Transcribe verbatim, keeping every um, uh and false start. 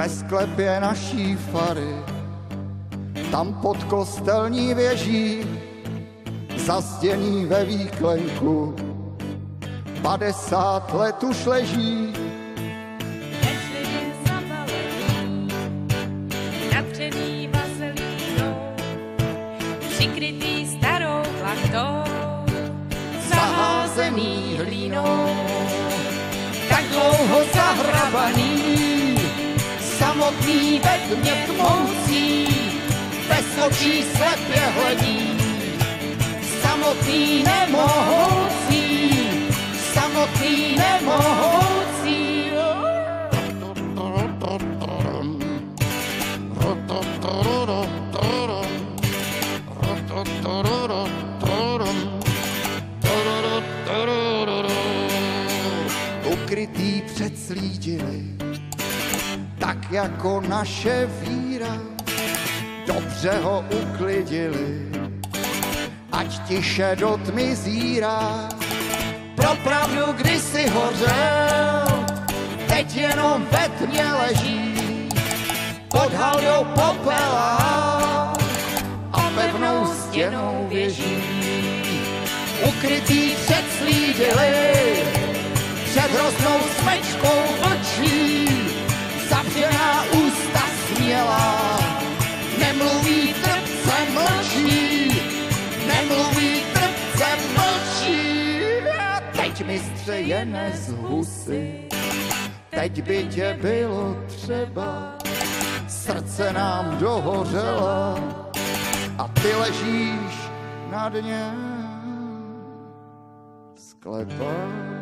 ve sklepě naší fary, tam pod kostelní věží, zastěný ve výklenku, padesát let už leží. Pečlivě zabalený, natřený vazelínou, přikrytý starou plachtou, zaházený hlínou. Tak dlouho zahrabaný, samotný ve tmě tmoucí, bez očí slepě hledí, samotný nemohoucí, samotný nemohoucí. Ukrytý před slídily, tak jako naše víra, dobře ho uklidili, ať tiše do tmy zírá. Pro pravdu kdysi hořel, teď jenom ve tmě leží, pod haldou popela a pevnou stěnou věží. Ukrytý před slídily, před hroznou smečkou vlčí, zavřená ústa smělá, nemluví trpce mlčí, nemluví trpce mlčí. Teď mi střejené z husy, teď by tě bylo třeba, srdce nám dohořela a ty ležíš na dně sklepa.